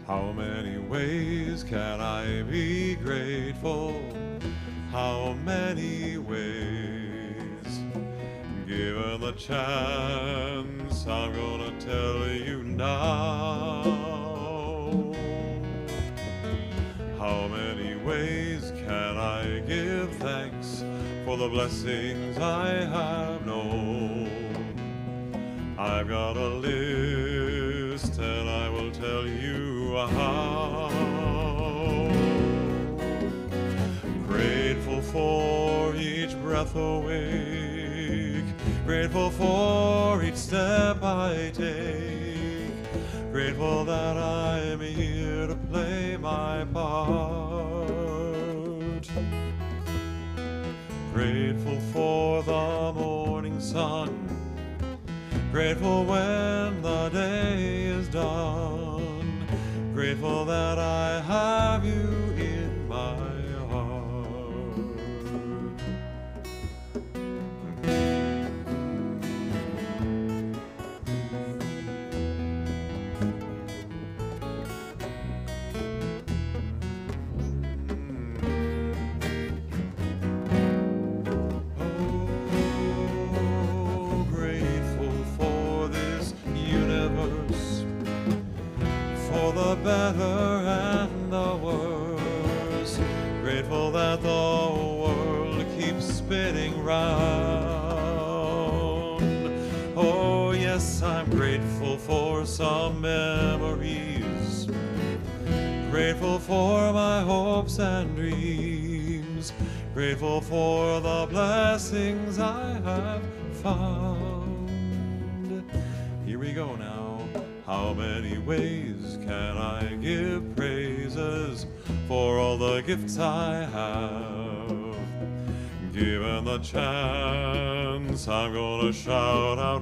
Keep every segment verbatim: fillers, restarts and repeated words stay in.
How many ways can I be grateful? How many ways? Given the chance, I'm gonna tell you now. How many ways can I give thanks for the blessings I have known? I've got a list and I will tell you how. Grateful for each breath awake, grateful for each step I take, grateful that I'm here to play my part. Grateful for the morning sun, grateful when the day is done, grateful that I have you in my heart. The better and the worse, grateful that the world keeps spinning round. Oh yes, I'm grateful for some memories, grateful for my hopes and dreams, grateful for the blessings I have found. Here we go now. How many ways can I give praises for all the gifts I have? Given the chance, I'm gonna shout out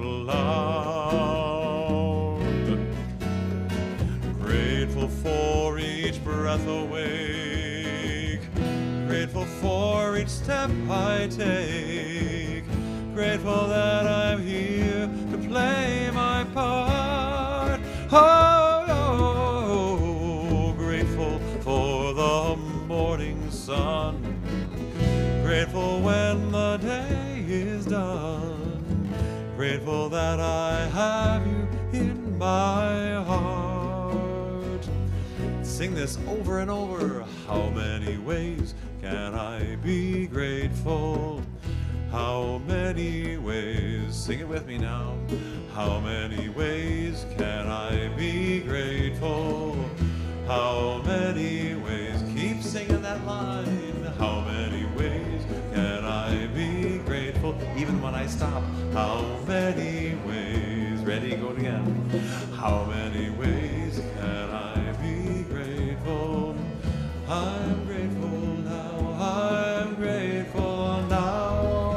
loud. Grateful for each breath awake, grateful for each step I take, grateful that I'm here to play my part. Oh, oh, grateful for the morning sun, grateful when the day is done, grateful that I have you in my heart. Sing this over and over. How many ways can I be grateful? How many ways? Sing it with me now. How many ways can I be grateful? How many ways? Keep singing that line. How many ways can I be grateful? Even when I stop. How many ways? Ready? Go again. How many ways can I be grateful? I'm grateful now. I'm grateful now.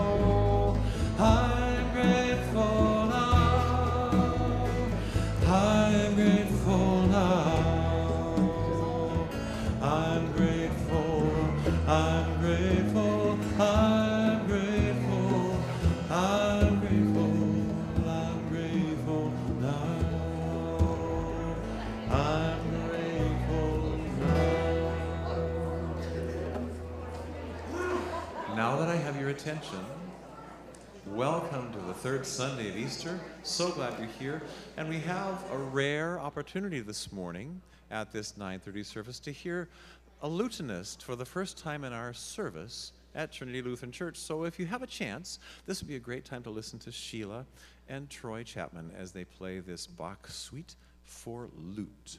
I'm grateful now. I'm grateful now. I'm grateful. I'm grateful. I'm grateful. I'm grateful. I'm grateful now. I'm grateful now. Now that I have your attention, welcome to the third Sunday of Easter. So glad you're here. And we have a rare opportunity this morning at this nine thirty service to hear a lutenist for the first time in our service at Trinity Lutheran Church. So if you have a chance, this would be a great time to listen to Sheila and Troy Chapman as they play this Bach suite for lute.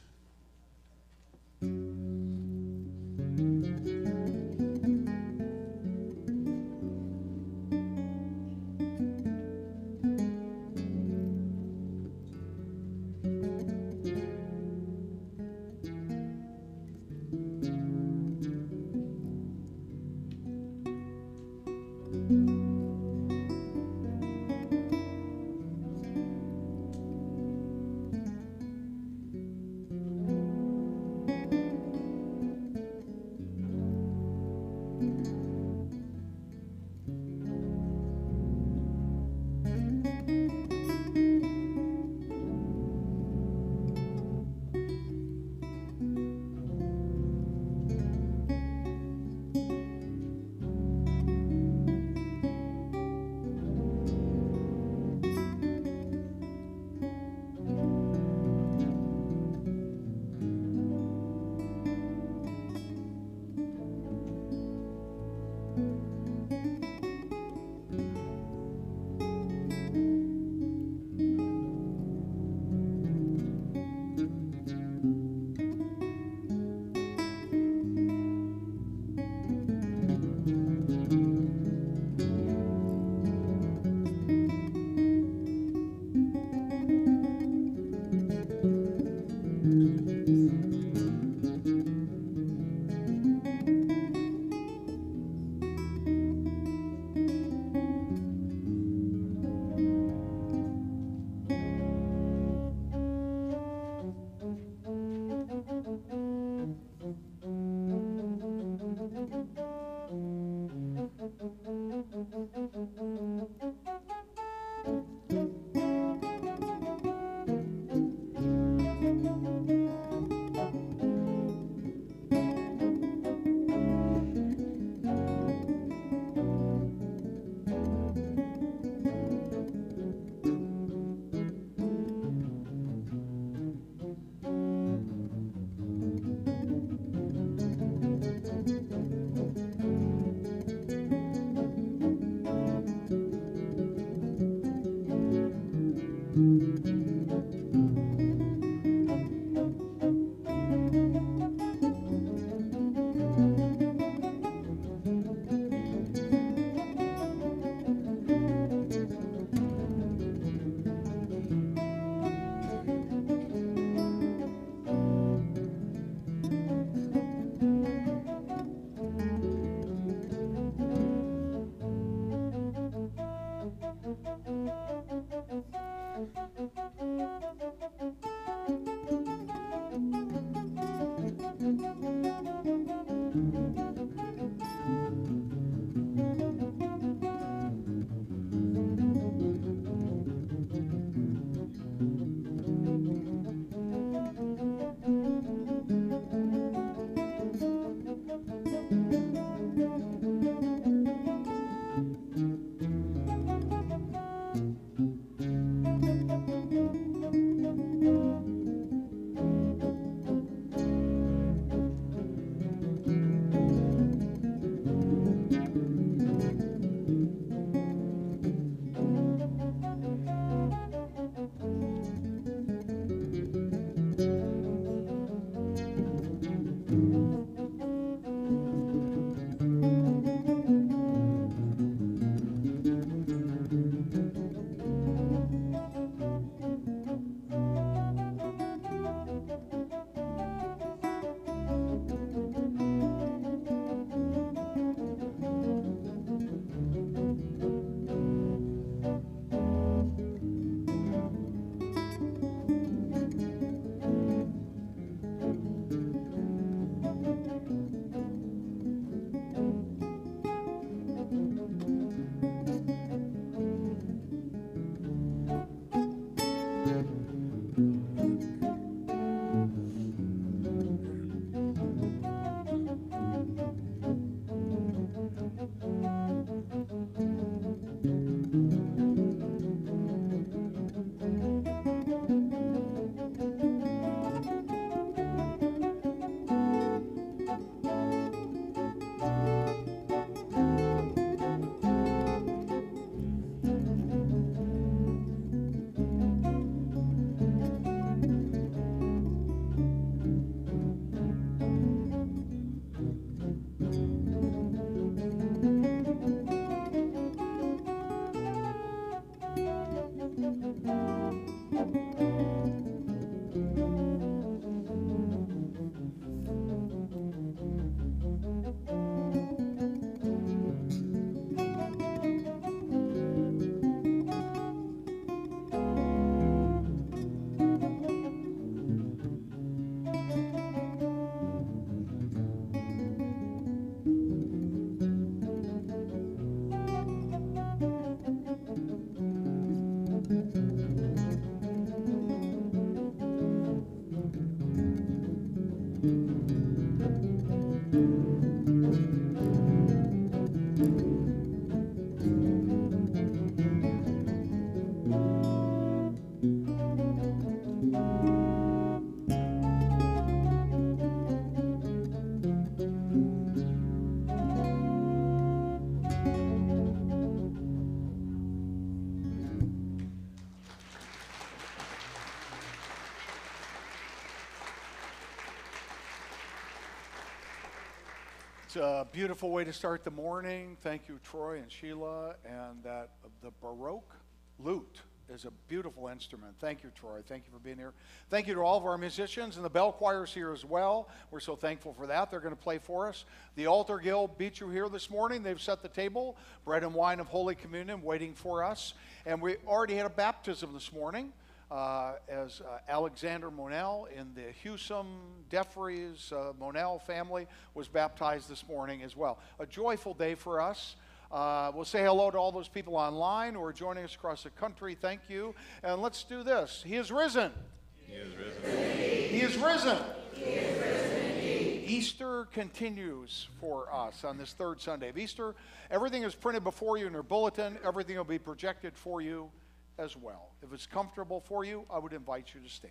It's a beautiful way to start the morning. Thank you, Troy and Sheila. And that the Baroque lute is a beautiful instrument. Thank you, Troy. Thank you for being here. Thank you to all of our musicians and the bell choirs here as well. We're so thankful for that. They're going to play for us. The Altar Guild beat you here this morning. They've set the table, bread and wine of Holy Communion waiting for us. And we already had a baptism this morning. Uh, as uh, Alexander Monell in the Hewsome Defries uh, Monell family was baptized this morning as well. A joyful day for us. Uh, we'll say hello to all those people online who are joining us across the country. Thank you. And let's do this. He is risen. He is risen. He is risen. He is risen indeed. Easter continues for us on this third Sunday of Easter. Everything is printed before you in your bulletin. Everything will be projected for you as well. If it's comfortable for you, I would invite you to stand.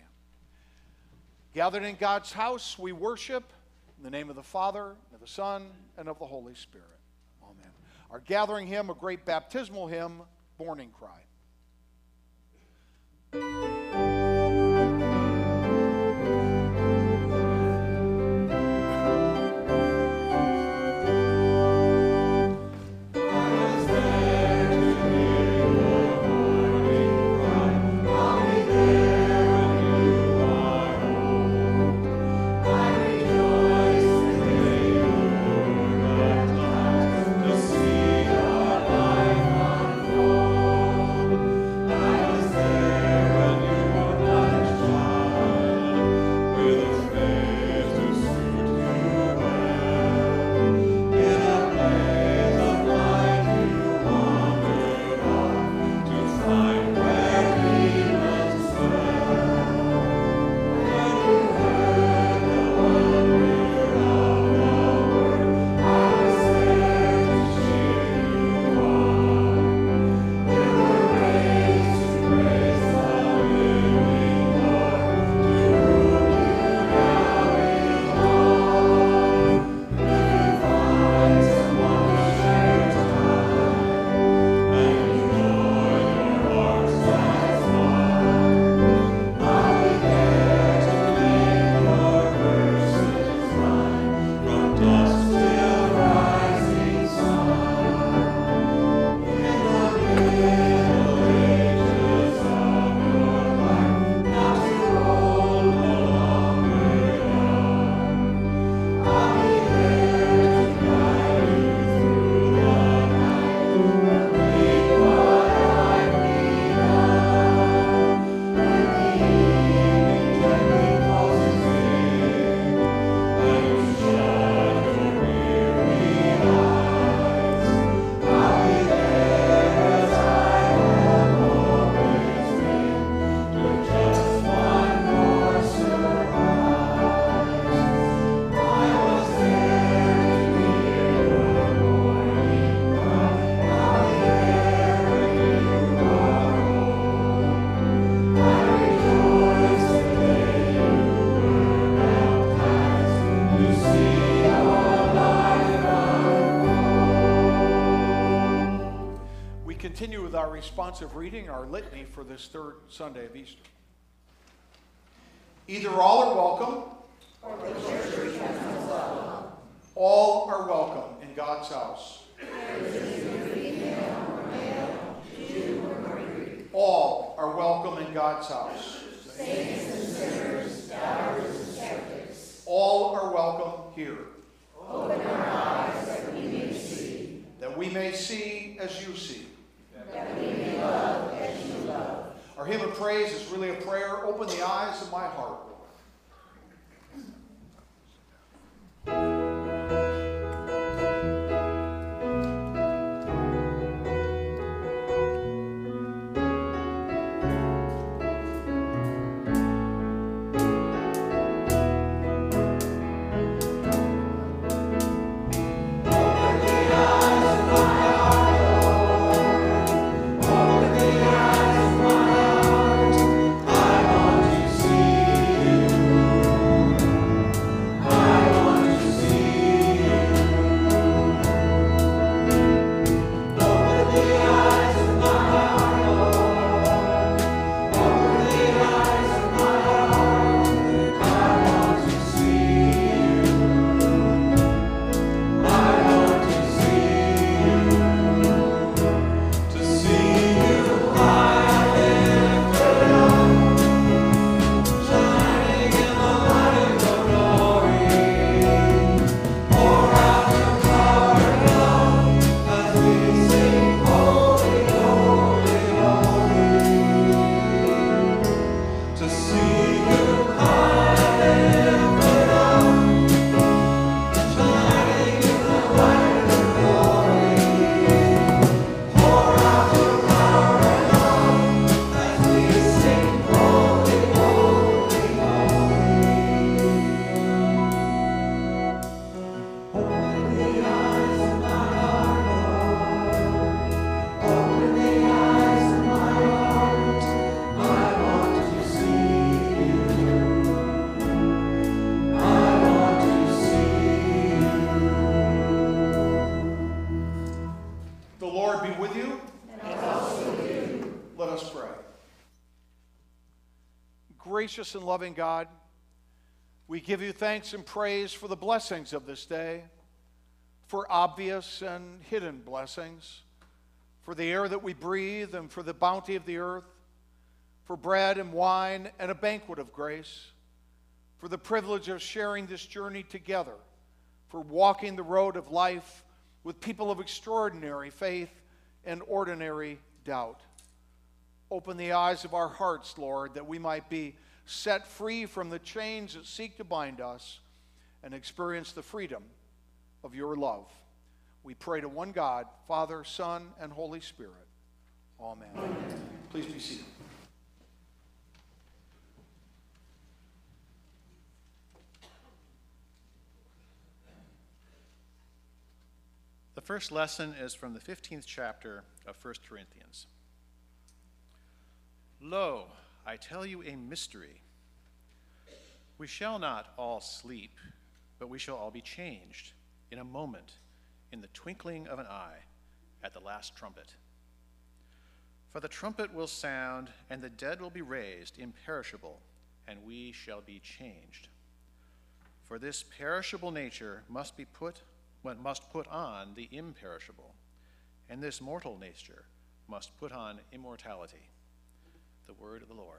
Gathered in God's house, we worship in the name of the Father, and of the Son, and of the Holy Spirit. Amen. Our gathering hymn, a great baptismal hymn, Morning Cry. To see our life unfold. responsive reading, our litany for this third Sunday of Easter. Either all are welcome, or the church becomes welcome. All are welcome in God's house. All are welcome in God's house. Saints and sinners, doubters and skeptics. All are welcome here. Open our eyes that we may see. That we may see as you see. That we may love as you love. Our hymn of praise is really a prayer. Open the eyes of my heart, Lord. Gracious and loving God, we give you thanks and praise for the blessings of this day, for obvious and hidden blessings, for the air that we breathe and for the bounty of the earth, for bread and wine and a banquet of grace, for the privilege of sharing this journey together, for walking the road of life with people of extraordinary faith and ordinary doubt. Open the eyes of our hearts, Lord, that we might be set free from the chains that seek to bind us and experience the freedom of your love. We pray to one God, Father, Son, and Holy Spirit. Amen. Amen. Please be seated. The first lesson is from the fifteenth chapter of First Corinthians. Lo, I tell you a mystery. We shall not all sleep, but we shall all be changed in a moment, in the twinkling of an eye, at the last trumpet. For the trumpet will sound, and the dead will be raised imperishable, and we shall be changed. For this perishable nature must be put, must put on the imperishable, and this mortal nature must put on immortality. The word of the Lord.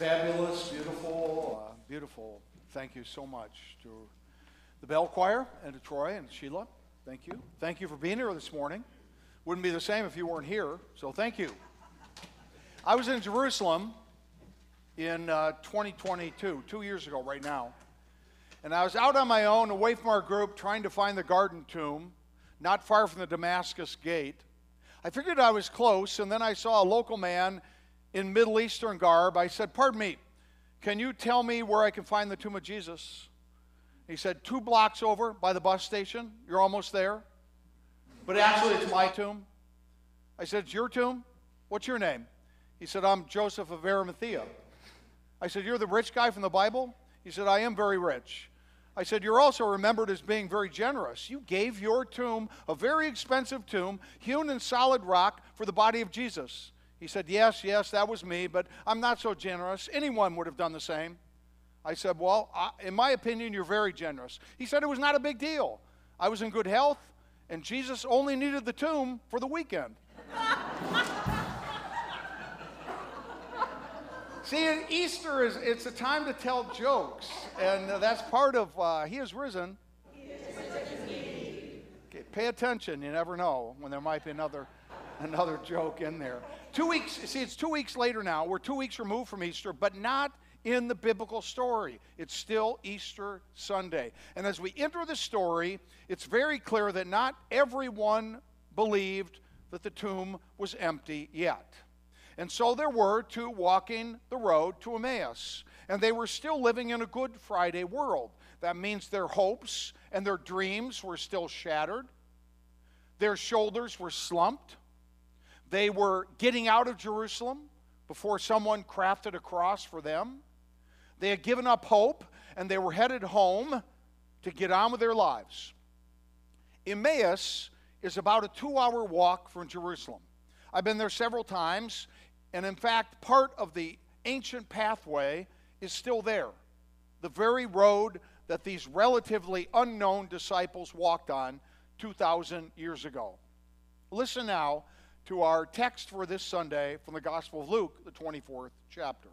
Fabulous, beautiful, uh, beautiful. Thank you so much to the Bell Choir and to Troy and Sheila. Thank you. Thank you for being here this morning. Wouldn't be the same if you weren't here, so thank you. I was in Jerusalem in uh, twenty twenty-two, two years ago right now, and I was out on my own, away from our group, trying to find the Garden Tomb, not far from the Damascus Gate. I figured I was close, and then I saw a local man in Middle Eastern garb. I said, "Pardon me, can you tell me where I can find the tomb of Jesus?" He said, two blocks over by the bus station. You're almost there. But actually, it's my tomb. I said, "It's your tomb? What's your name?" He said, "I'm Joseph of Arimathea." I said, "You're the rich guy from the Bible?" He said, "I am very rich." I said, "You're also remembered as being very generous. You gave your tomb, a very expensive tomb, hewn in solid rock, for the body of Jesus." He said, "Yes, yes, that was me, but I'm not so generous. Anyone would have done the same." I said, "Well, I, in my opinion, you're very generous." He said it was not a big deal. I was in good health, and Jesus only needed the tomb for the weekend. See, Easter is it's a time to tell jokes, and uh, that's part of uh, He is risen. He is risen indeed. Okay, pay attention. You never know when there might be another another joke in there. Two weeks. See, it's two weeks later now. We're two weeks removed from Easter, but not in the biblical story. It's still Easter Sunday. And as we enter the story, it's very clear that not everyone believed that the tomb was empty yet. And so there were two walking the road to Emmaus. And they were still living in a Good Friday world. That means their hopes and their dreams were still shattered. Their shoulders were slumped. They were getting out of Jerusalem before someone crafted a cross for them. They had given up hope, and they were headed home to get on with their lives. Emmaus is about a two-hour walk from Jerusalem. I've been there several times, and in fact, part of the ancient pathway is still there. The very road that these relatively unknown disciples walked on two thousand years ago. Listen now to our text for this Sunday from the Gospel of Luke, the twenty-fourth chapter.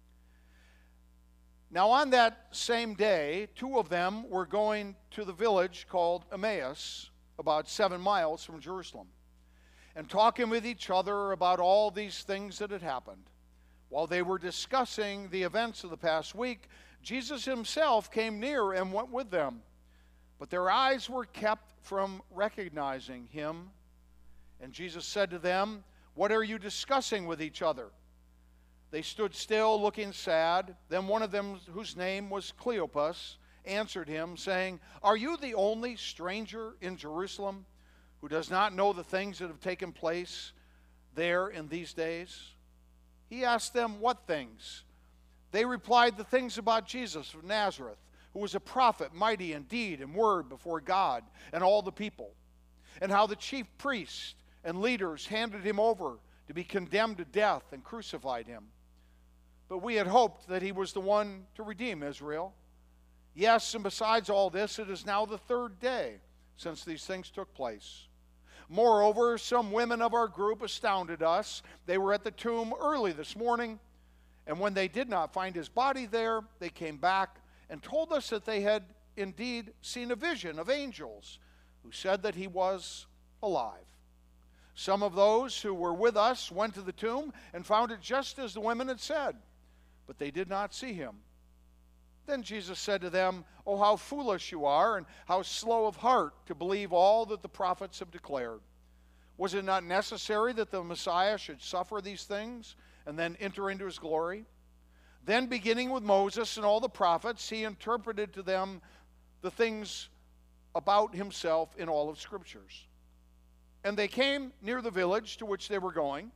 Now on that same day, two of them were going to the village called Emmaus, about seven miles from Jerusalem, and talking with each other about all these things that had happened. While they were discussing the events of the past week, Jesus himself came near and went with them. But their eyes were kept from recognizing him. And Jesus said to them, "What are you discussing with each other?" They stood still, looking sad. Then one of them, whose name was Cleopas, answered him, saying, "Are you the only stranger in Jerusalem who does not know the things that have taken place there in these days?" He asked them, "What things?" They replied, "The things about Jesus of Nazareth, who was a prophet, mighty in deed and word before God and all the people, and how the chief priests and leaders handed him over to be condemned to death and crucified him. But we had hoped that he was the one to redeem Israel. Yes, and besides all this, it is now the third day since these things took place. Moreover, some women of our group astounded us. They were at the tomb early this morning, and when they did not find his body there, they came back and told us that they had indeed seen a vision of angels who said that he was alive. Some of those who were with us went to the tomb and found it just as the women had said, but they did not see him." Then Jesus said to them, "Oh, how foolish you are, and how slow of heart to believe all that the prophets have declared. Was it not necessary that the Messiah should suffer these things and then enter into his glory?" Then, beginning with Moses and all the prophets, he interpreted to them the things about himself in all of Scriptures. And they came near the village to which they were going.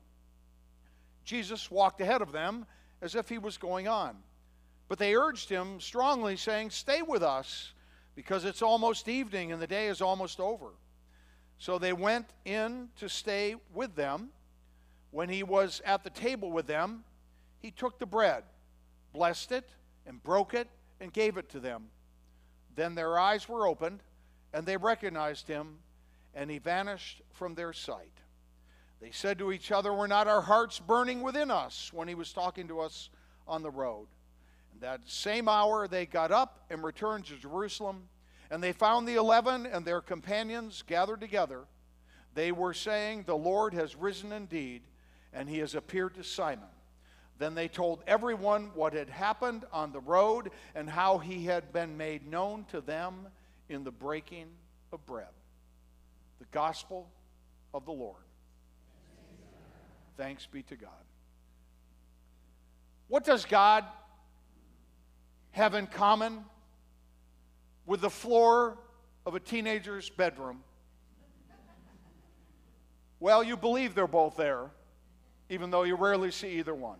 Jesus walked ahead of them as if he was going on. But they urged him strongly, saying, "Stay with us, because it's almost evening and the day is almost over." So they went in to stay with them. When he was at the table with them, he took the bread, blessed it, and broke it, and gave it to them. Then their eyes were opened, and they recognized him, and he vanished from their sight. They said to each other, "Were not our hearts burning within us when he was talking to us on the road. And that same hour they got up and returned to Jerusalem, and they found the eleven and their companions gathered together. They were saying, "The Lord has risen indeed, and he has appeared to Simon." Then they told everyone what had happened on the road and how he had been made known to them in the breaking of bread. The gospel of the Lord. Thanks be to God. What does God have in common with the floor of a teenager's bedroom? Well, you believe they're both there, even though you rarely see either one.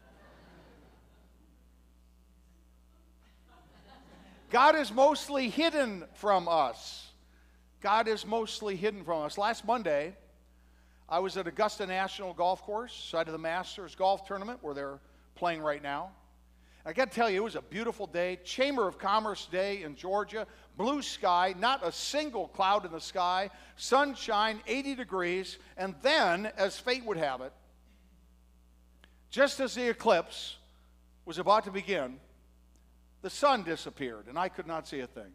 God is mostly hidden from us. God is mostly hidden from us. Last Monday, I was at Augusta National Golf Course, side of the Masters Golf Tournament, where they're playing right now. I got to tell you, it was a beautiful day. Chamber of Commerce Day in Georgia. Blue sky, not a single cloud in the sky. Sunshine, eighty degrees. And then, as fate would have it, just as the eclipse was about to begin, the sun disappeared, and I could not see a thing.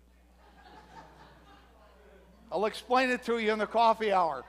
I'll explain it to you in the coffee hour.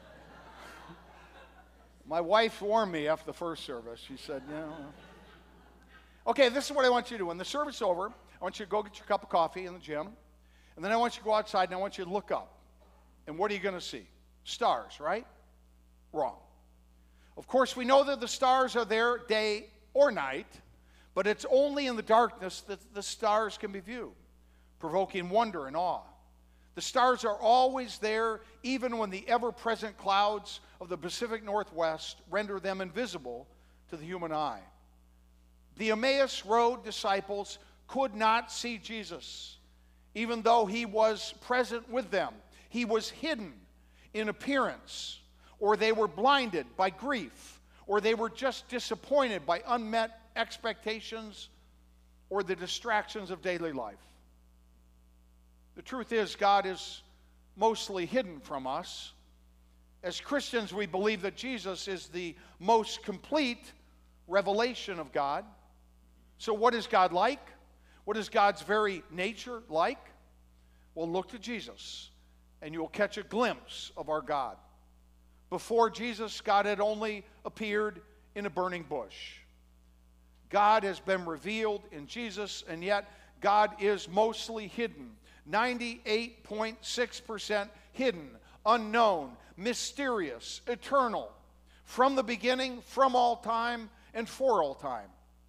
My wife warned me after the first service. She said, you know. Okay, this is what I want you to do. When the service is over, I want you to go get your cup of coffee in the gym, and then I want you to go outside, and I want you to look up. And what are you going to see? Stars, right? Wrong. Of course, we know that the stars are there day or night, but it's only in the darkness that the stars can be viewed, provoking wonder and awe. The stars are always there, even when the ever-present clouds of the Pacific Northwest render them invisible to the human eye. The Emmaus Road disciples could not see Jesus, even though he was present with them. He was hidden in appearance, or they were blinded by grief, or they were just disappointed by unmet expectations or the distractions of daily life. The truth is, God is mostly hidden from us. As Christians, we believe that Jesus is the most complete revelation of God. So what is God like? What is God's very nature like? Well, look to Jesus, and you will catch a glimpse of our God. Before Jesus, God had only appeared in a burning bush. God has been revealed in Jesus, and yet God is mostly hidden. ninety-eight point six percent hidden, unknown, mysterious, eternal, from the beginning, from all time, and for all time.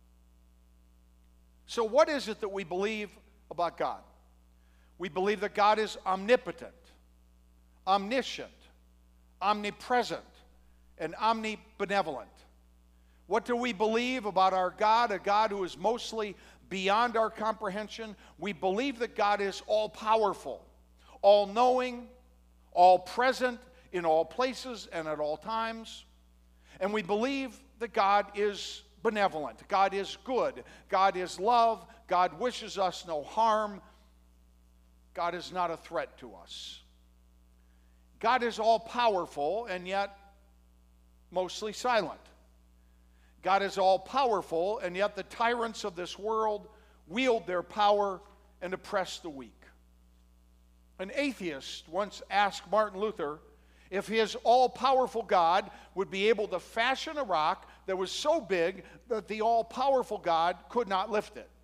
So what is it that we believe about God? We believe that God is omnipotent, omniscient, omnipresent, and omnibenevolent. What do we believe about our God, a God who is mostly beyond our comprehension? We believe that God is all-powerful, all-knowing, all-present in all places and at all times. And we believe that God is benevolent. God is good. God is love. God wishes us no harm. God is not a threat to us. God is all-powerful and yet mostly silent. God is all-powerful, and yet the tyrants of this world wield their power and oppress the weak. An atheist once asked Martin Luther if his all-powerful God would be able to fashion a rock that was so big that the all-powerful God could not lift it.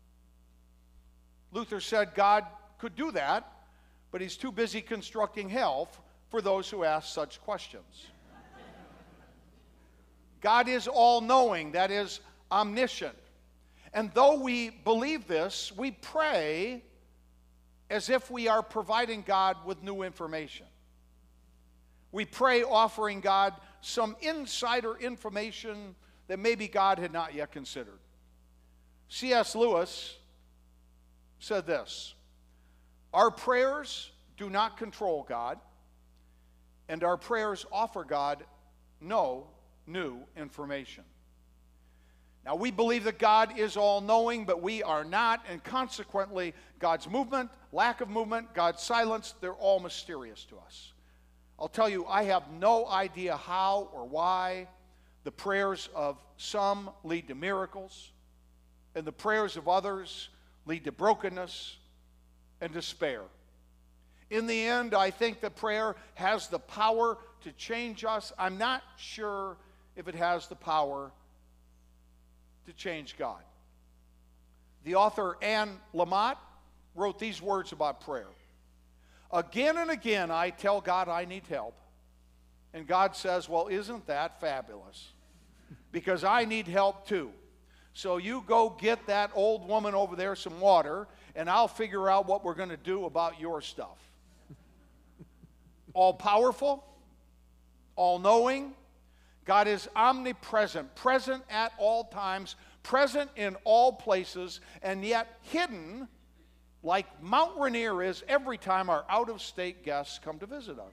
Luther said God could do that, but he's too busy constructing hell for those who ask such questions. God is all-knowing, that is, omniscient. And though we believe this, we pray as if we are providing God with new information. We pray offering God some insider information that maybe God had not yet considered. C S Lewis said this: "Our prayers do not control God, and our prayers offer God no new information." Now, we believe that God is all-knowing, but we are not, and consequently, God's movement, lack of movement, God's silence, they're all mysterious to us. I'll tell you, I have no idea how or why the prayers of some lead to miracles, and the prayers of others lead to brokenness and despair. In the end, I think that prayer has the power to change us. I'm not sure if it has the power to change God. The author Anne Lamott wrote these words about prayer. Again and again, I tell God I need help. And God says, well, isn't that fabulous? Because I need help too. So you go get that old woman over there some water, and I'll figure out what we're going to do about your stuff. All-powerful, all-knowing. God is omnipresent, present at all times, present in all places, and yet hidden like Mount Rainier is every time our out-of-state guests come to visit us.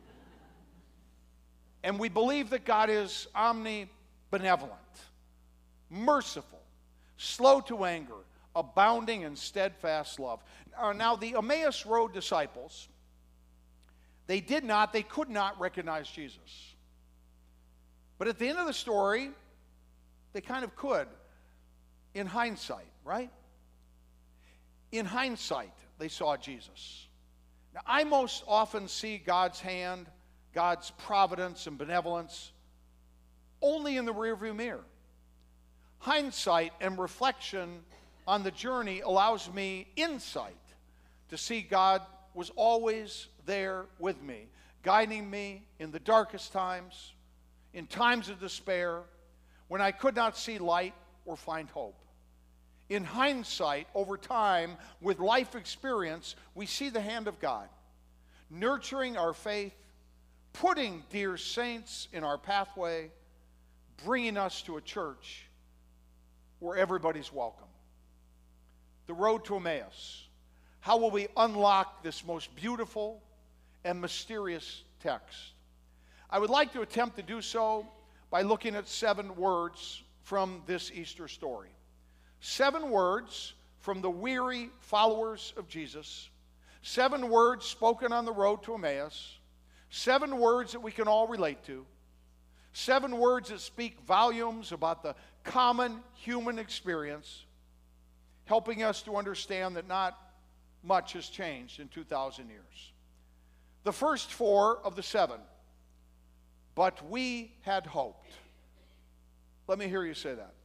And we believe that God is omnibenevolent, merciful, slow to anger, abounding in steadfast love. Now, the Emmaus Road disciples, they did not, they could not recognize Jesus. But at the end of the story, they kind of could, in hindsight, right? In hindsight, they saw Jesus. Now, I most often see God's hand, God's providence and benevolence only in the rearview mirror. Hindsight and reflection on the journey allows me insight to see God was always there with me, guiding me in the darkest times, in times of despair, when I could not see light or find hope. In hindsight, over time, with life experience, we see the hand of God, nurturing our faith, putting dear saints in our pathway, bringing us to a church where everybody's welcome. The road to Emmaus. How will we unlock this most beautiful and mysterious text? I would like to attempt to do so by looking at seven words from this Easter story. Seven words from the weary followers of Jesus. Seven words spoken on the road to Emmaus. Seven words that we can all relate to. Seven words that speak volumes about the common human experience, helping us to understand that not much has changed in two thousand years. The first four of the seven. But we had hoped. Let me hear you say that.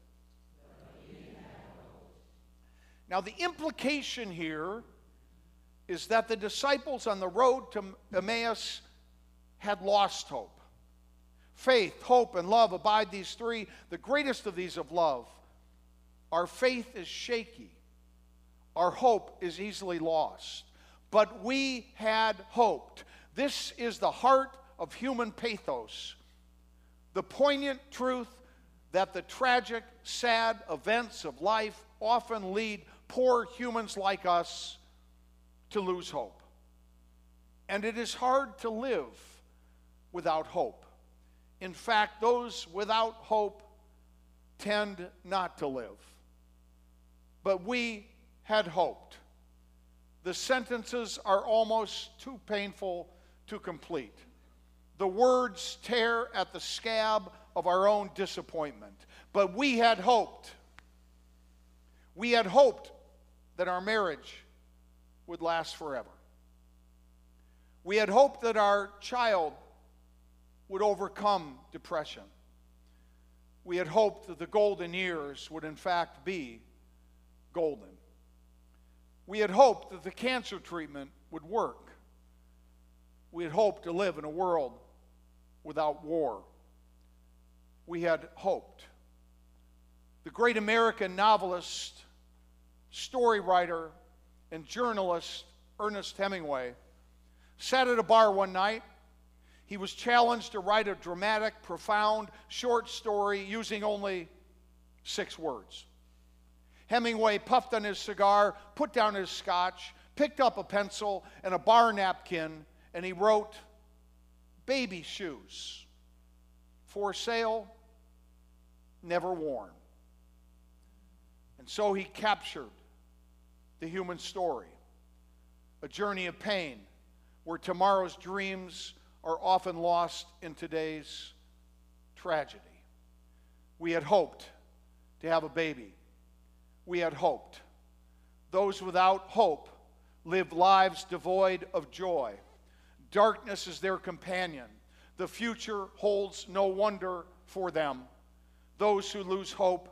Now, the implication here is that the disciples on the road to Emmaus had lost hope. Faith, hope, and love abide these three. The greatest of these of love. Our faith is shaky. Our hope is easily lost. But we had hoped. This is the heart of human pathos. The poignant truth that the tragic, sad events of life often lead poor humans like us to lose hope. And it is hard to live without hope. In fact, those without hope tend not to live. But we had hoped. The sentences are almost too painful to complete. The words tear at the scab of our own disappointment. But we had hoped. We had hoped that our marriage would last forever. We had hoped that our child would overcome depression. We had hoped that the golden years would in fact be golden. We had hoped that the cancer treatment would work. We had hoped to live in a world without war. We had hoped. The great American novelist, story writer, and journalist Ernest Hemingway sat at a bar one night. He was challenged to write a dramatic, profound, short story using only six words. Hemingway puffed on his cigar, put down his scotch, picked up a pencil and a bar napkin, and he wrote, "Baby shoes, for sale, never worn." And so he captured the human story, a journey of pain where tomorrow's dreams are often lost in today's tragedy. We had hoped to have a baby. we had hoped. Those without hope live lives devoid of joy. Darkness is their companion. The future holds no wonder for them. Those who lose hope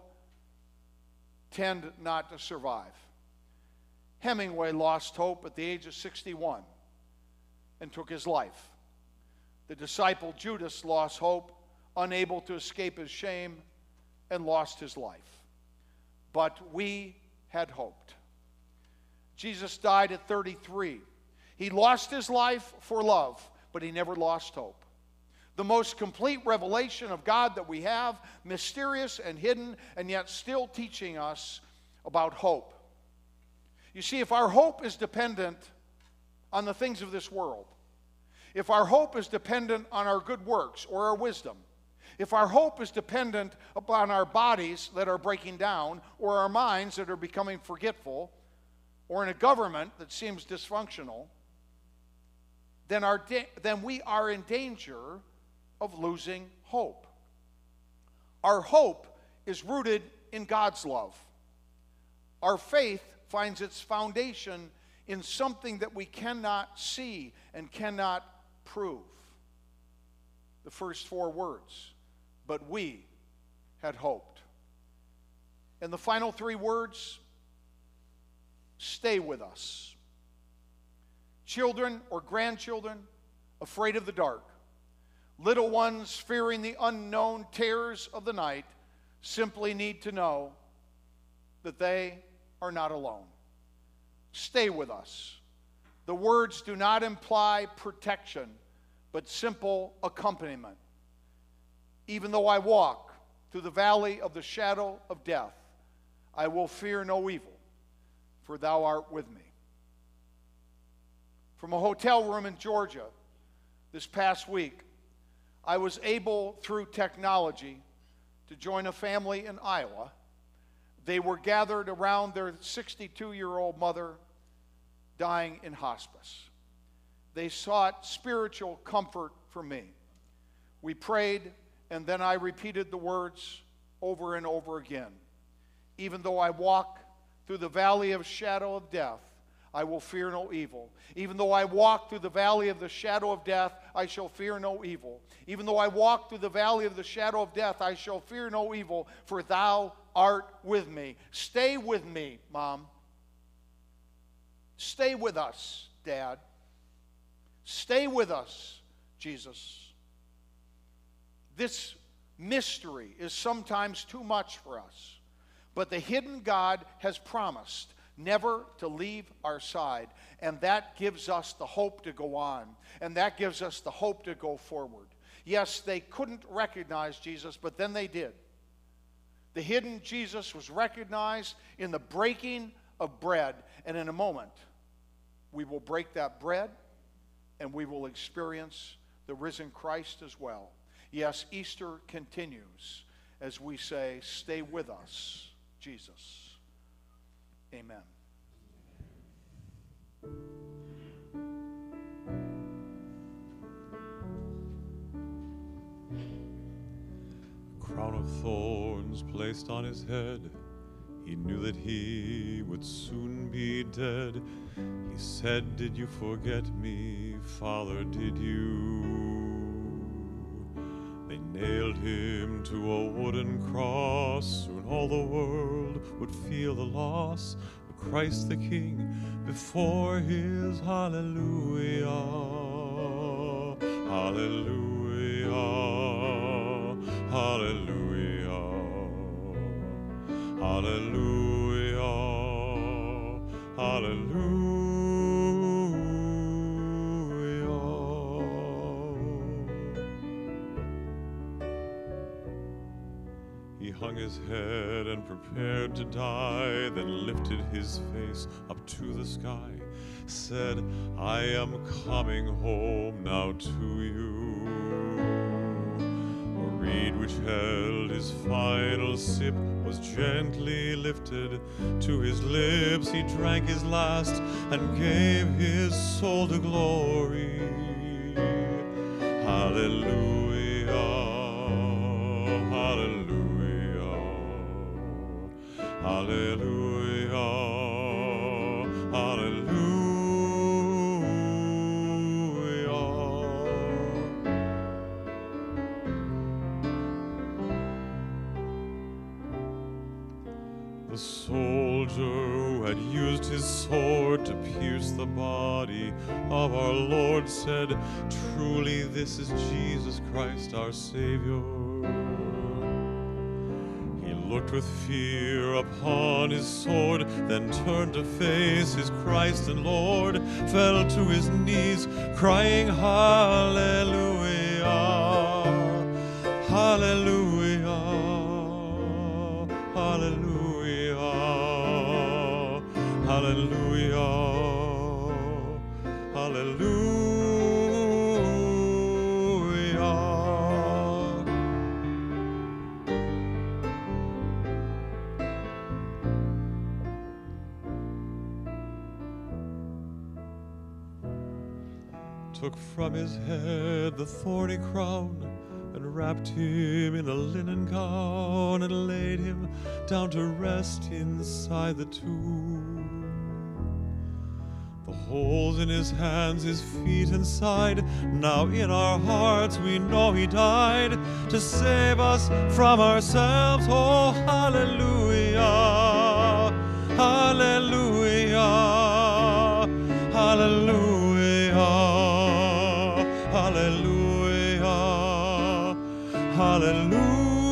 tend not to survive. Hemingway lost hope at the age of sixty-one and took his life. The disciple Judas lost hope, unable to escape his shame, and lost his life. But we had hoped. Jesus died at thirty-three. He lost his life for love, but he never lost hope. The most complete revelation of God that we have, mysterious and hidden, and yet still teaching us about hope. You see, if our hope is dependent on the things of this world, if our hope is dependent on our good works or our wisdom, if our hope is dependent upon our bodies that are breaking down, or our minds that are becoming forgetful, or in a government that seems dysfunctional, then, our da- then we are in danger of losing hope. Our hope is rooted in God's love. Our faith finds its foundation in something that we cannot see and cannot prove. The first four words, but we had hoped. And the final three words, stay with us. Children or grandchildren afraid of the dark, little ones fearing the unknown terrors of the night, simply need to know that they are not alone. Stay with us. The words do not imply protection, but simple accompaniment. Even though I walk through the valley of the shadow of death, I will fear no evil, for thou art with me. From a hotel room in Georgia this past week, I was able, through technology, to join a family in Iowa. They were gathered around their sixty-two-year-old mother dying in hospice. They sought spiritual comfort from me. We prayed, and then I repeated the words over and over again. Even though I walk through the valley of shadow of death, I will fear no evil. Even though I walk through the valley of the shadow of death, I shall fear no evil. Even though I walk through the valley of the shadow of death, I shall fear no evil, for thou art with me. Stay with me, Mom. Stay with us, Dad. Stay with us, Jesus. This mystery is sometimes too much for us, but the hidden God has promised never to leave our side, and that gives us the hope to go on, and that gives us the hope to go forward. Yes, they couldn't recognize Jesus, but then they did. The hidden Jesus was recognized in the breaking of bread, and in a moment, we will break that bread, and we will experience the risen Christ as well. Yes, Easter continues as we say, stay with us, Jesus. Amen. A crown of thorns placed on his head, he knew that he would soon be dead. He said, did you forget me, Father, did you? They nailed him to a wooden cross. Soon all the world would feel the loss of Christ the King before his hallelujah. Hallelujah. Hallelujah. Hallelujah. Hallelujah. He hung his head and prepared to die, then lifted his face up to the sky, said, I am coming home now to you. A reed which held his final sip was gently lifted to his lips. He drank his last and gave his soul to glory. Hallelujah, hallelujah, hallelujah. Hallelujah, hallelujah. The soldier who had used his sword to pierce the body of our Lord said, "Truly this is Jesus Christ our Savior." He looked with fear upon his sword, then turned to face his Christ and Lord, fell to his knees, crying, Hallelujah, Hallelujah, Hallelujah, Hallelujah, Hallelujah. Took from his head the thorny crown, and wrapped him in a linen gown, and laid him down to rest inside the tomb. The holes in his hands, his feet and side, now in our hearts we know he died to save us from ourselves. Oh, hallelujah, hallelujah, hallelujah, hallelujah, hallelujah.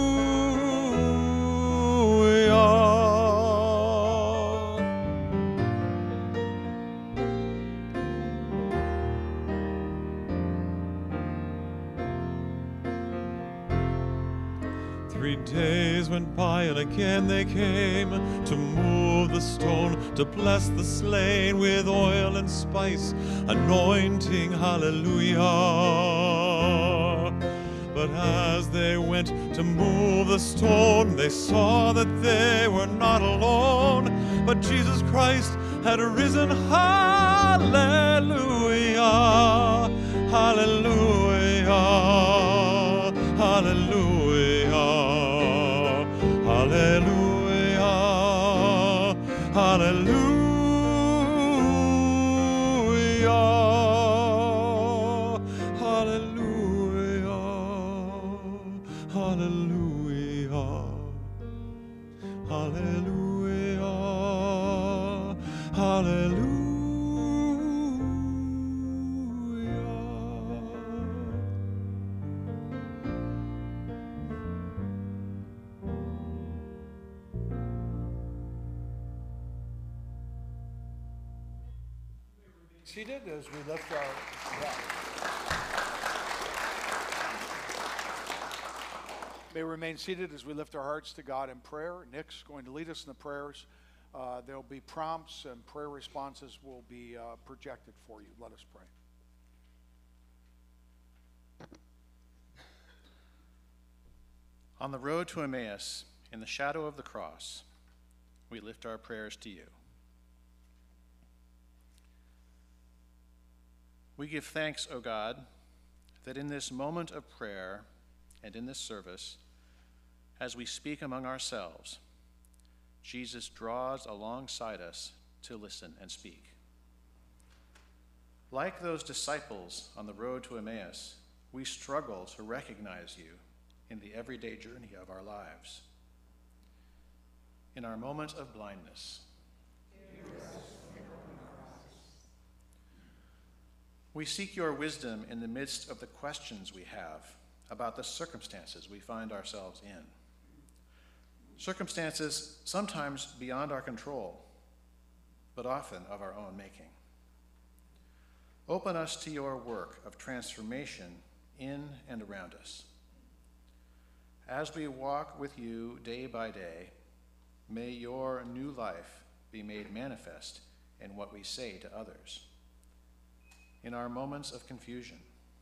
Three days went by, and again they came to move the stone, to bless the slain with oil and spice, anointing, hallelujah. But as they went to move the stone, they saw that they were not alone, but Jesus Christ had risen, hallelujah, hallelujah, hallelujah, hallelujah, hallelujah, hallelujah, hallelujah, hallelujah, hallelujah. Seated as we lift our, yeah. May remain seated as we lift our hearts to God in prayer. Nick's going to lead us in the prayers. Uh, there'll be prompts and prayer responses will be uh, projected for you. Let us pray. On the road to Emmaus, in the shadow of the cross, we lift our prayers to you. We give thanks, O God, that in this moment of prayer and in this service, as we speak among ourselves, Jesus draws alongside us to listen and speak. Like those disciples on the road to Emmaus, we struggle to recognize you in the everyday journey of our lives. In our moment of blindness, we seek your wisdom in the midst of the questions we have about the circumstances we find ourselves in. Circumstances sometimes beyond our control, but often of our own making. Open us to your work of transformation in and around us. As we walk with you day by day, may your new life be made manifest in what we say to others. In our moments of confusion,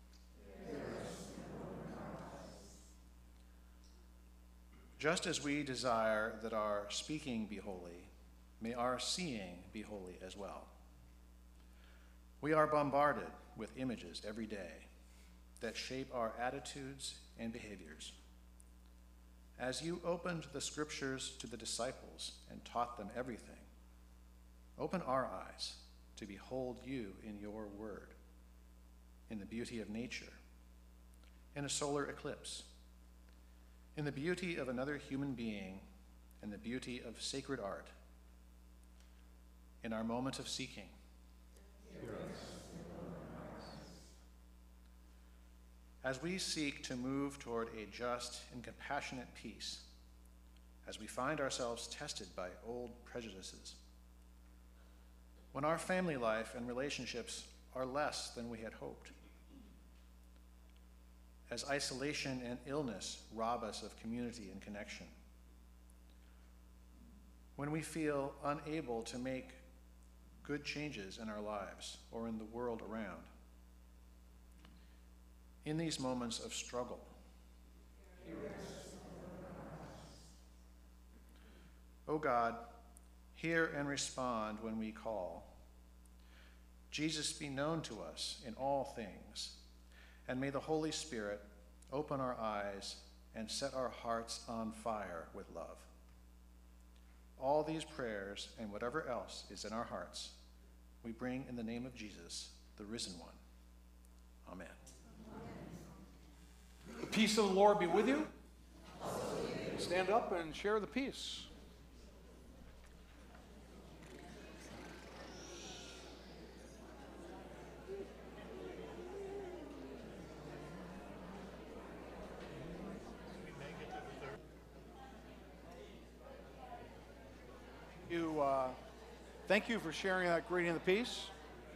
just as we desire that our speaking be holy, may our seeing be holy as well. We are bombarded with images every day that shape our attitudes and behaviors. as you opened the scriptures to the disciples and taught them everything, open our eyes to behold you in your word, in the beauty of nature, in a solar eclipse, in the beauty of another human being, and the beauty of sacred art, in our moment of seeking. As we seek to move toward a just and compassionate peace, as we find ourselves tested by old prejudices, when our family life and relationships are less than we had hoped, as isolation and illness rob us of community and connection, when we feel unable to make good changes in our lives or in the world around, in these moments of struggle, O God, hear and respond when we call. Jesus be known to us in all things, and may the Holy Spirit open our eyes and set our hearts on fire with love. All these prayers and whatever else is in our hearts, we bring in the name of Jesus, the risen one. Amen. The peace of the Lord be with you. Stand up and share the peace. You, uh, thank you for sharing that greeting of the peace.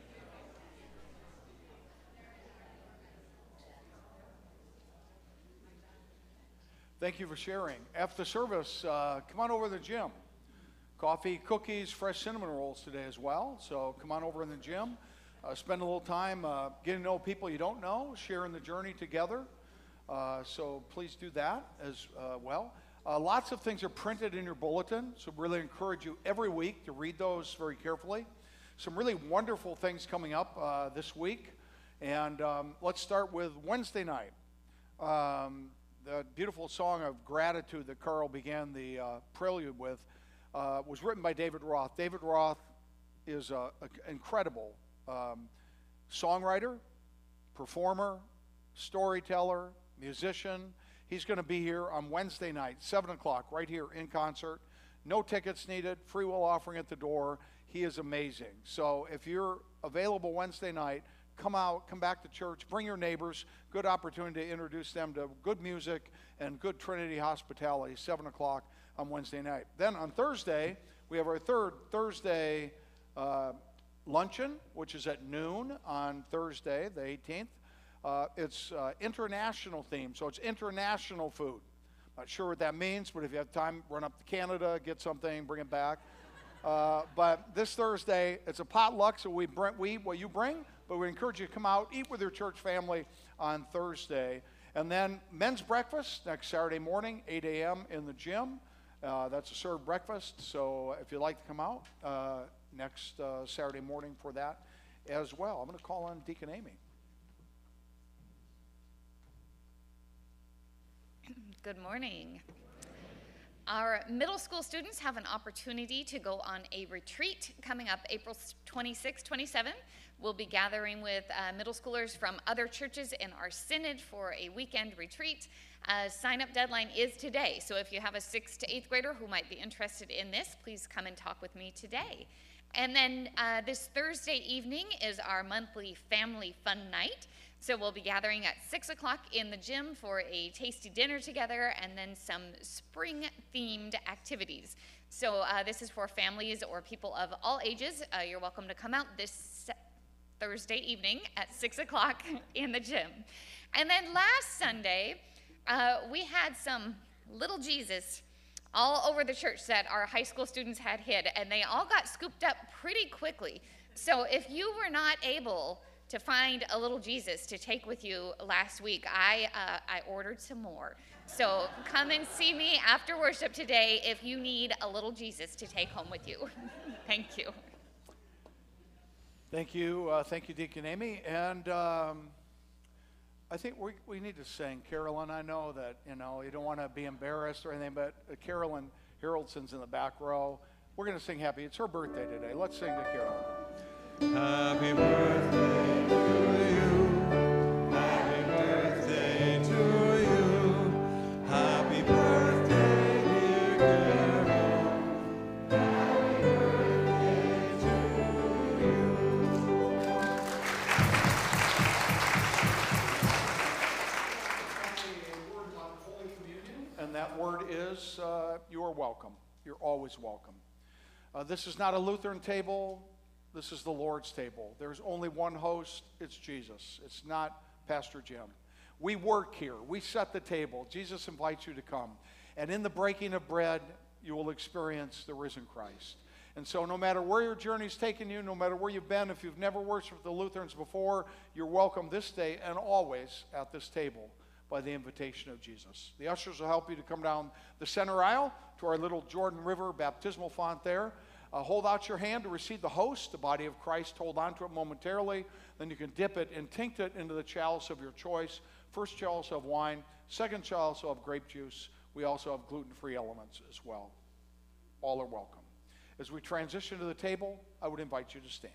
Thank you for sharing. After service, uh, come on over to the gym. Coffee, cookies, fresh cinnamon rolls today as well. So come on over in the gym. Uh, spend a little time uh, getting to know people you don't know, sharing the journey together. Uh, so please do that as uh, well. Uh, lots of things are printed in your bulletin, so really encourage you every week to read those very carefully. Some really wonderful things coming up uh, this week. And um, let's start with Wednesday night. Um, the beautiful song of gratitude that Carl began the uh, prelude with uh, was written by David Roth. David Roth is an incredible um, songwriter, performer, storyteller, musician. He's going to be here on Wednesday night, seven o'clock, right here in concert. No tickets needed, free will offering at the door. He is amazing. So if you're available Wednesday night, come out, come back to church, bring your neighbors. Good opportunity to introduce them to good music and good Trinity hospitality, seven o'clock on Wednesday night. Then on Thursday, we have our third Thursday uh, luncheon, which is at noon on Thursday, the eighteenth. Uh, it's uh, international theme, so it's international food. Not sure what that means, but if you have time, run up to Canada, get something, bring it back. Uh, but this Thursday, it's a potluck, so we, bring, we eat what you bring, but we encourage you to come out, eat with your church family on Thursday. And then men's breakfast next Saturday morning, eight a.m. in the gym. Uh, that's a served breakfast, so if you'd like to come out uh, next uh, Saturday morning for that as well. I'm going to call on Deacon Amy. Good morning. Our middle school students have an opportunity to go on a retreat coming up April twenty-sixth, twenty-seventh. We'll be gathering with uh, middle schoolers from other churches in our synod for a weekend retreat. Uh, sign-up deadline is today, so if you have a sixth to eighth grader who might be interested in this, please come and talk with me today. And then uh, this Thursday evening is our monthly family fun night. So we'll be gathering at six o'clock in the gym for a tasty dinner together and then some spring-themed activities. So uh, this is for families or people of all ages. Uh, you're welcome to come out this Thursday evening at six o'clock in the gym. And then last Sunday, uh, we had some little Jesus all over the church that our high school students had hid, and they all got scooped up pretty quickly. So if you were not able to find a little Jesus to take with you last week, I uh, I ordered some more. So come and see me after worship today if you need a little Jesus to take home with you. Thank you. Thank you, uh, thank you, Deacon Amy. And um, I think we, we need to sing. Carolyn, I know that, you know, you don't want to be embarrassed or anything, but uh, Carolyn Haroldsson's in the back row. We're going to sing happy. It's her birthday today. Let's sing to Carolyn. Happy birthday to you. Happy birthday to you. Happy birthday, dear Carol. Happy birthday to you. A word on Holy Communion, and that word is uh, you are welcome. You're always welcome. Uh, this is not a Lutheran table. This is the Lord's table. There's only one host. It's Jesus. It's not Pastor Jim. We work here. We set the table. Jesus invites you to come. And in the breaking of bread, you will experience the risen Christ. And so no matter where your journey's taken you, no matter where you've been, if you've never worshiped the Lutherans before, you're welcome this day and always at this table by the invitation of Jesus. The ushers will help you to come down the center aisle to our little Jordan River baptismal font there. Uh, hold out your hand to receive the host, the body of Christ. Hold on to it momentarily. Then you can dip it and tinct it into the chalice of your choice. First chalice of wine, second chalice of grape juice. We also have gluten-free elements as well. All are welcome. As we transition to the table, I would invite you to stand.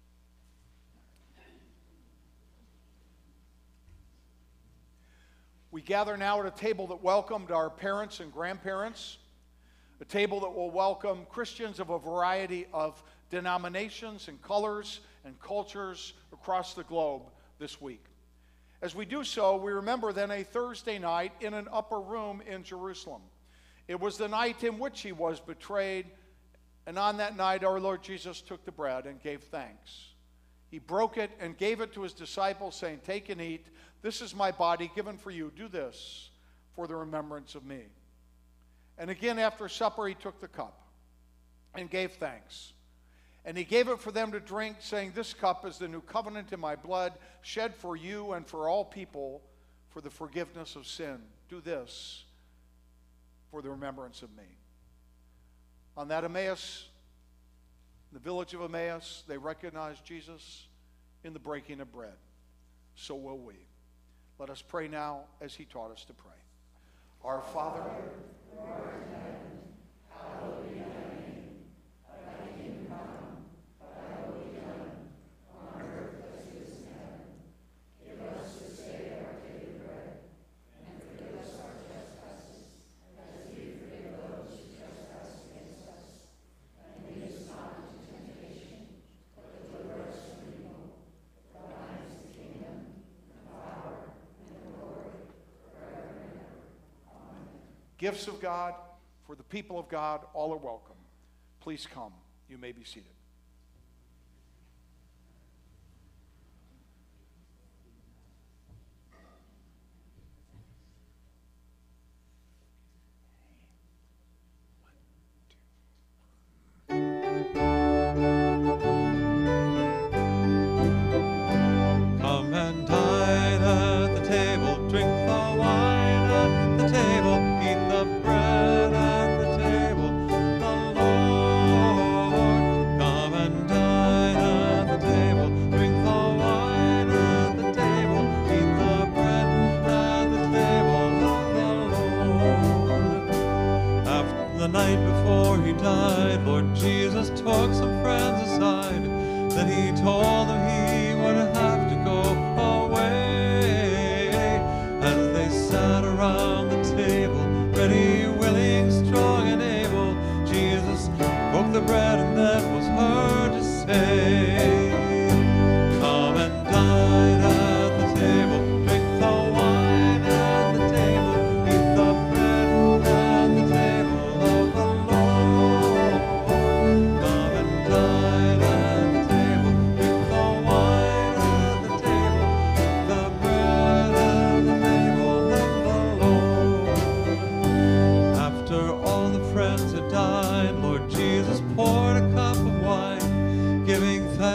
We gather now at a table that welcomed our parents and grandparents, a table that will welcome Christians of a variety of denominations and colors and cultures across the globe this week. As we do so, we remember then a Thursday night in an upper room in Jerusalem. It was the night in which he was betrayed, and on that night our Lord Jesus took the bread and gave thanks. He broke it and gave it to his disciples, saying, "Take and eat. This is my body given for you. Do this for the remembrance of me." And again after supper he took the cup and gave thanks. And he gave it for them to drink, saying, "This cup is the new covenant in my blood, shed for you and for all people for the forgiveness of sin. Do this for the remembrance of me." On that Emmaus, the village of Emmaus, they recognized Jesus in the breaking of bread. So will we. Let us pray now as he taught us to pray. Our Father, who art in heaven, hallowed be thy name. Thy kingdom come, thy will be done, on earth as it is in heaven. Give us this day our daily bread, and forgive us our trespasses, as we forgive those who trespass against us. And lead us not into temptation, but deliver us from evil. For thine is the kingdom, and the power, and the glory, forever and ever. Amen. Gifts of God for the people of God, all are welcome. Please come. You may be seated. Come and dine at the table, drink the wine at the table, eat the bread at the table, the Lord. Come and dine at the table, drink the wine at the table, eat the bread at the table of the Lord. After the night before he died, Lord Jesus took some friends aside. Then he told them he would have to go away. As they sat around the table, ready, willing, strong, and able, Jesus broke the bread and then was heard to say, "Come and dine at the table, drink the wine at the table, eat the bread at the table of the Lord. Come and dine at the table, drink the wine at the table, the bread at the table of the Lord." After all the friends had dined, Lord Jesus poured a cup of wine, giving thanks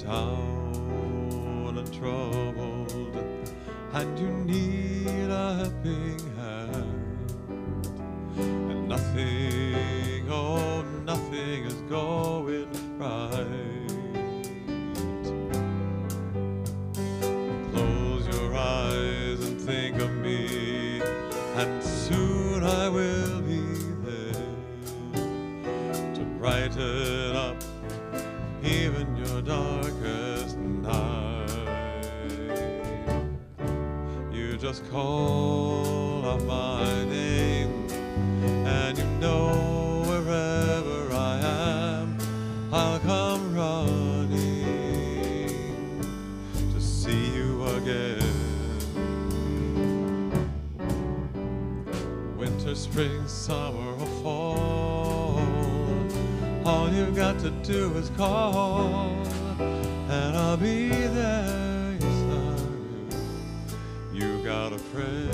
down and troubled, and you need a helping hand, and nothing, oh, nothing is going right. Close your eyes and think of me, and soon I will be there to brighten up even your darkest night. You just call out my name, and you know wherever I am, I'll come running to see you again. Winter, spring, summer, or fall, all you've got to do is call, and I'll be there, yes I will. You got a friend.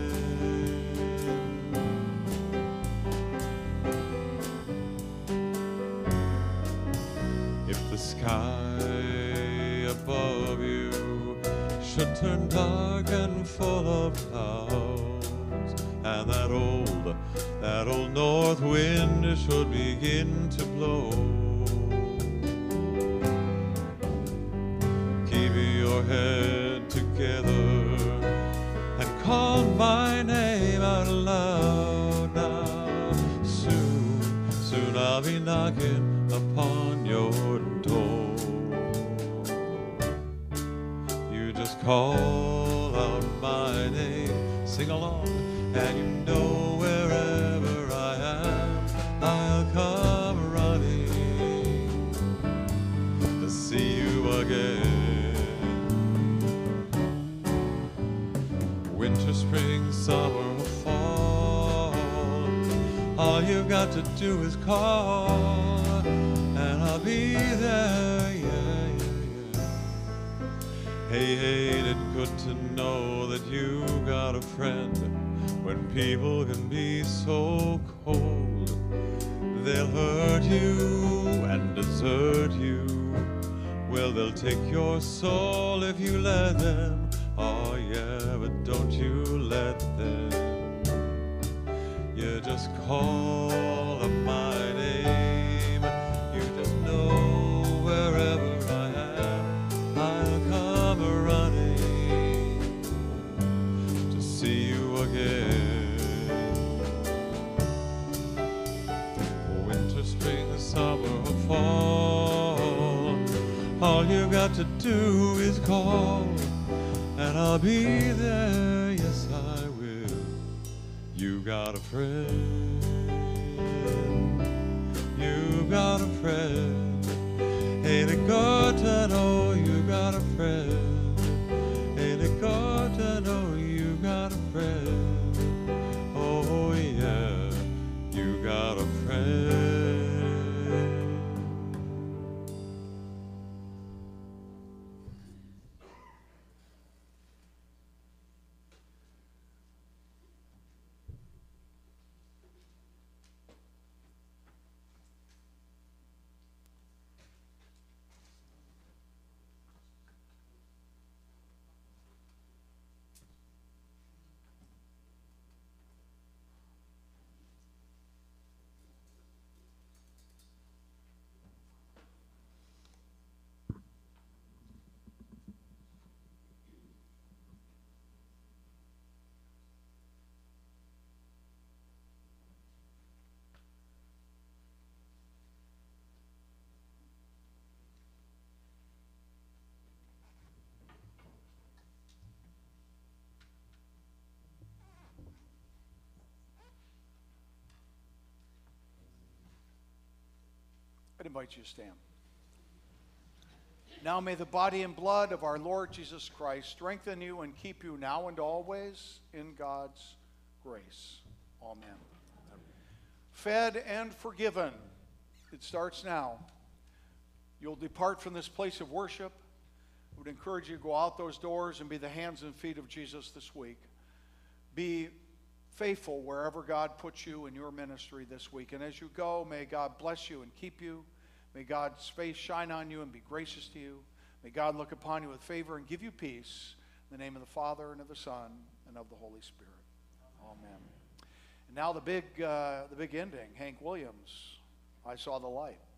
If the sky above you should turn dark and full of clouds, and that old, that old north wind should begin to blow, keep your head together and call my name out loud now. Soon, soon I'll be knocking upon your door. You just call out my name, sing along, and you know wherever I am, I'll come running to see you again. Winter, spring, summer, or fall, all you've got to do is call, and I'll be there, yeah, yeah, yeah. Hey, ain't it good to know that you got a friend? When people can be so cold, they'll hurt you and desert you. Well, they'll take your soul if you let them. Oh yeah, but don't you let them. You just call up my name. You just know wherever I am, I'll come running to see you again. Winter, spring, summer, or fall, all you got to do is call, and I'll be there, yes I will. You got a friend, you got a friend. Ain't it good to know you got a friend? Ain't it good to know you got a friend? Oh yeah, you got a friend. I'd invite you to stand. Now may the body and blood of our Lord Jesus Christ strengthen you and keep you now and always in God's grace. Amen. Fed and forgiven. It starts now. You'll depart from this place of worship. I would encourage you to go out those doors and be the hands and feet of Jesus this week. Be faithful wherever God puts you in your ministry this week. And as you go, may God bless you and keep you. May God's face shine on you and be gracious to you. May God look upon you with favor and give you peace. In the name of the Father, and of the Son, and of the Holy Spirit. Amen. And now the big, uh, the big ending. Hank Williams, I Saw the Light.